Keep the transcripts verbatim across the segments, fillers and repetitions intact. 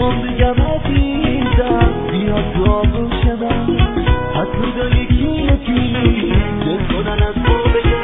میخوام بگم عزیزم بیا تو آغوش من، حتی دا یکی یکی دل کنن از تو بگم.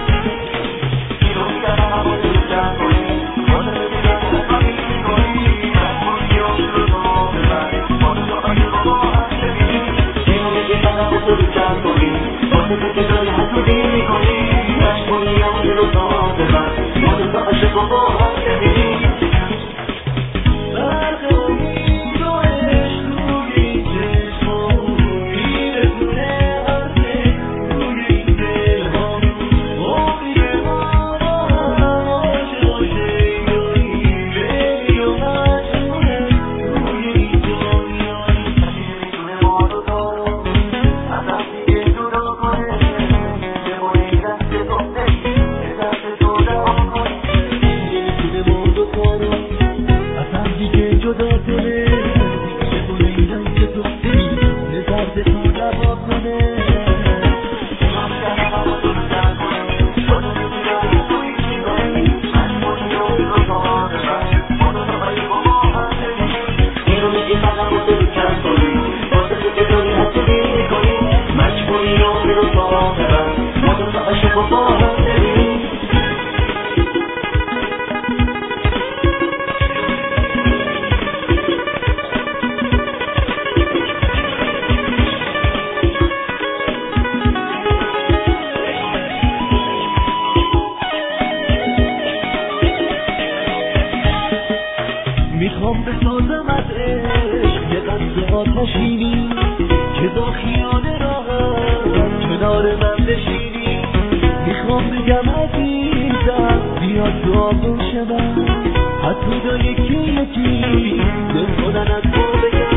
میخوام بسازم از عشق یه قصد آتشینی که با خیال راحت کنار من بشینی. میخوام بگم عزیزم بیا تو آغوش من، حتی دا یکی یکی دل کنن از تو بگم.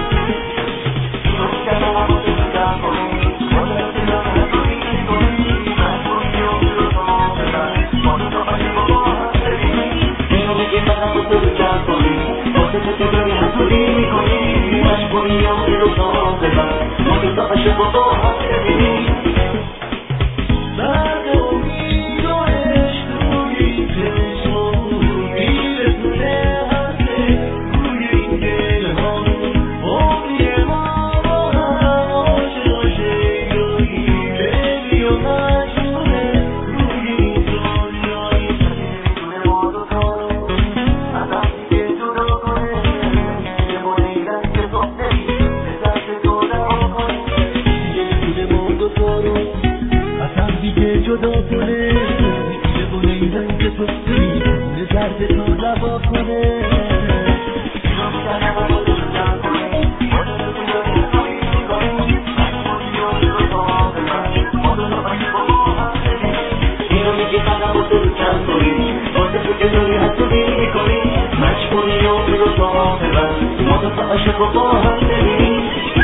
جدا کنه میگه بونه این رنگ تو سینه درد تو روا کنه. اینو میگی فقط با تو رو کم کنی، واسه تو که داری حتی بینی کنی، مجبوری رو میرو تا آخر ما دو تا عشق رو با هم ببینی.